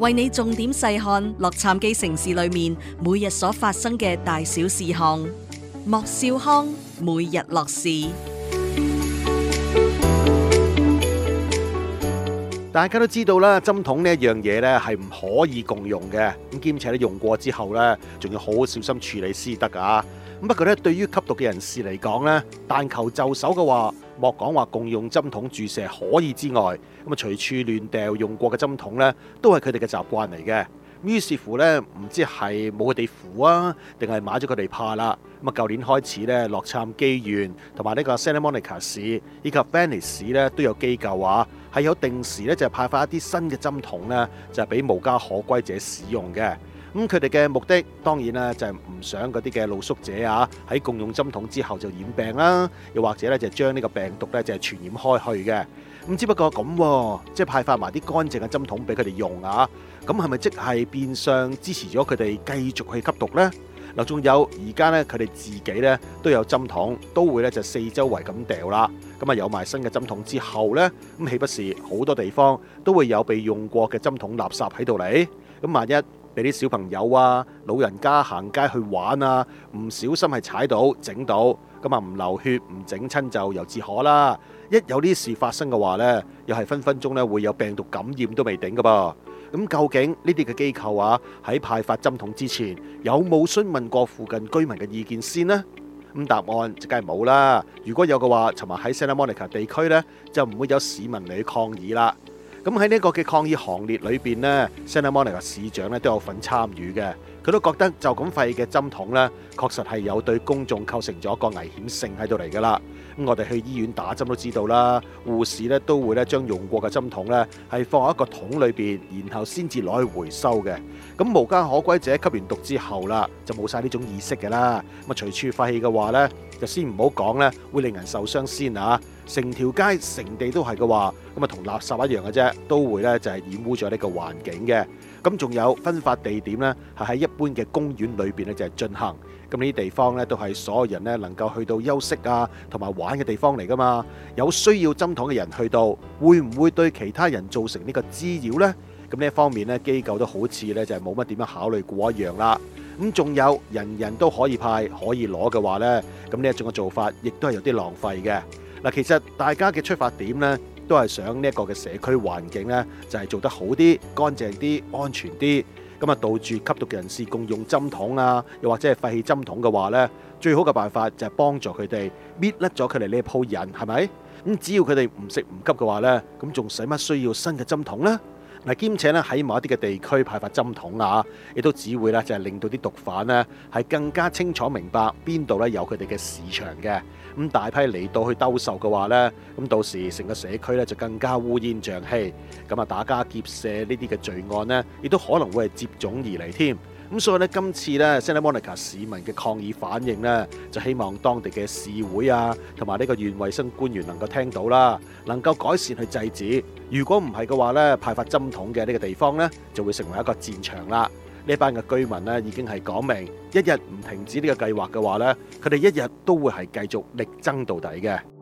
為你重點細看洛杉磯城市裏面每日所發生嘅大小事項。莫少康每日樂事。 大家都知道啦，針筒呢一樣嘢咧係唔可以共用嘅，咁兼且咧用過之後咧，仲要好小心處理先得噶。咁不過咧，對於吸毒嘅人士嚟講咧，但求就手嘅話，莫講話共用針筒注射可以之外，咁啊隨處亂掉用過嘅針筒咧，都係佢哋嘅習慣嚟嘅。於是乎咧，唔知係冇佢哋符啊，定係買咗佢哋怕啦。咁啊，舊年開始咧，洛杉磯縣同埋呢個 Santa Monica 市以及 Venice 市咧都有機構話係有定時咧就派發一啲新嘅針筒咧，就係俾無家可歸者使用嘅。咁佢哋嘅目的當然啦，就係唔想嗰啲嘅露宿者啊喺共用針筒之後就染病啦，又或者咧就將呢個病毒咧就係傳染開去嘅。咁只不過咁，即係派發埋啲乾淨嘅針筒俾佢哋用啊，咁係咪即係變相支持咗佢哋繼續去吸毒呢？嗱，仲有而家咧佢哋自己咧都有針筒，都會咧就四周圍咁掉啦。咁啊有埋新嘅針筒之後咧，咁豈不是好多地方都會有被用過嘅針筒垃圾喺度嚟？咁萬一俾啲小朋友啊、老人家行街去玩啊，唔小心係踩到整到，咁啊唔流血唔整親就由自可啦。一有呢事發生嘅話呢，又係分分鐘咧會有病毒感染都未定噶噃。咁究竟呢啲嘅機構啊喺派發針筒之前，有冇詢問過附近居民嘅意見先呢？咁答案就梗係冇啦。如果有嘅話，尋日喺 Santa Monica 地區呢，就唔會有市民嚟抗議啦。咁喺呢個嘅抗議行列裏邊呢， Santa Monica 市長咧都有份參與嘅。佢都覺得就咁廢嘅針筒呢，確實係有對公眾構成咗一個危險性喺度嚟噶啦。咁我哋去醫院打針都知道啦，護士咧都會咧將用過嘅針筒咧係放喺一個桶裏邊，然後先至攞去回收嘅。咁無家可歸者吸完毒之後啦，就冇晒呢種意識嘅啦。咁啊隨處廢棄嘅話呢，就先唔好講咧，會令人受傷先啊！成條街成地都係嘅話，咁啊同垃圾一樣嘅啫，都會咧就係染污咗呢個環境嘅。咁仲有分發地點呢，係喺一般嘅公園裏邊咧就係進行。咁呢啲地方咧都係所有人咧能夠去到休息啊同埋玩嘅地方嚟噶嘛。有需要針筒嘅人去到，會唔會對其他人造成呢個滋擾呢？咁呢一方面咧，機構都好似咧就係冇乜點樣考慮過一樣啦。咁仲有人人都可以派可以攞嘅話呢，咁呢一種嘅做法亦都係有啲浪費嘅。嗱，其實大家嘅出發點呢，都係想呢一個嘅社區環境呢，就係做得好啲、乾淨啲、安全啲。咁啊，杜絕吸毒人士共用針筒啊，又或者係廢棄針筒嘅話呢，最好嘅辦法就係幫助佢哋搣甩咗佢哋呢一鋪癮，係咪？咁只要佢哋唔食唔吸嘅話呢，咁仲使乜需要新嘅針筒呢？嗱，兼且咧喺某一啲嘅地區派發針筒啊，亦都只會咧就係令到啲毒販呢係更加清楚明白邊度咧有佢哋嘅市場嘅。咁大批嚟到去兜售嘅話呢，咁到時成個社區咧就更加烏煙瘴氣，咁啊打家劫舍呢啲嘅罪案呢，亦都可能會係接踵而嚟添。咁所以呢，今次呢 Santa Monica 市民嘅抗議反應呢，就希望當地嘅市會啊，同埋呢個縣衛生官員能夠聽到啦，能夠改善去制止。如果唔係嘅話呢，派發針筒嘅呢個地方呢，就會成為一個戰場啦。呢班嘅居民呢，已經係講明，一日唔停止呢個計劃嘅話呢，佢哋一日都會係繼續力爭到底嘅。